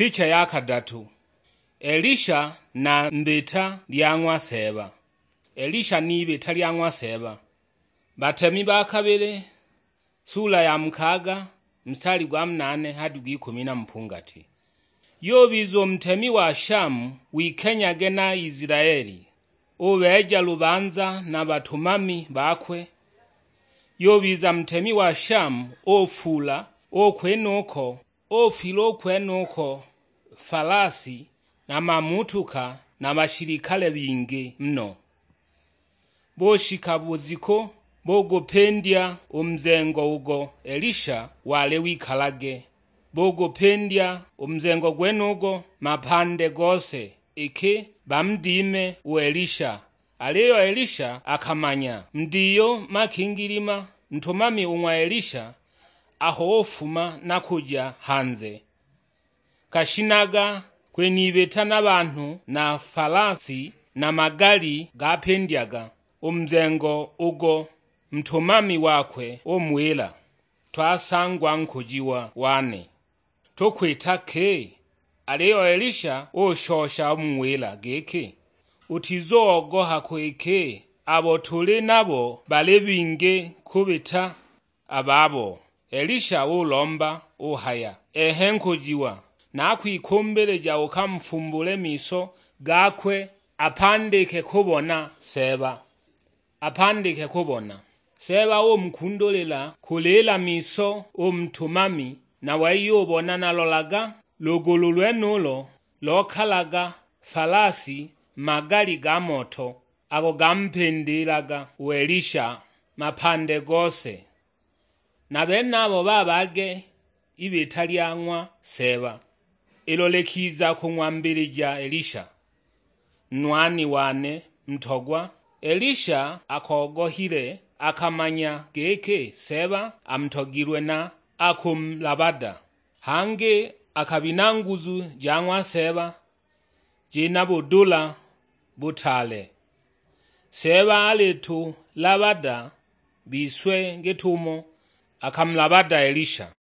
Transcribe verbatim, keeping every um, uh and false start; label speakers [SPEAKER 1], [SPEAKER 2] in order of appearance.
[SPEAKER 1] Picha ya kadatu. Elisha na mbeta lyang'wa seba. Elisha ni beta lyang'wa seba. Batemi ba kabele sura ya mkaga mstari gwa mnane hadi gw'ikumi na mpungati. Yobizo mtemi wa Shamu wikenyage na Israeli. Obeja lubanza na batumami bakwe. Yobiza mtemi wa Shamu ofula okwenoko ofilo kwenoko falasi na mamutuka na bashirikale bingi mno. Boshika buziko bogopendya umzengo ugo Elisha wale wikalage. Bogopendya umzengo gwenugo mapande gose iki bamdime u Elisha. Aliyo Elisha akamanya mdiyo makingilima mtumami umwa Elisha aho ofuma nakuja hanze. Kashinaga kwenibeta n'abantu na falasi na magali gapendyaga umzengo ugo mtumami wakwe omwela. Twasangwa nkujiwa wane tokwita ke. Aliyo Elisha oshosha omwela geke utizogoha kweke abo tuli nabo bale binge kubita ababo. Elisha ulomba uhaya ehe nkujiwa nakwikombeleja ukamfumbule miso gakwe apandike kubona seba. Apandike kubona seba omkundolela kulela miso omtumami na wayobona nalolaga lugulu lwenulo lokalaga falasi magali ga moto ago gampendelaga u Elisha mapande gose. Na benabo babage ibeta lyang'wa seba ilolekiza kumwambirija Elisha. Nwani wane mtogwa Elisha akogohile akamanya geke seba amtogirwe na akumlabada. Hange akabinanguzu jang'wa seba jina budula butale. Seba aletu labada biswe ngetumo akamlabada Elisha.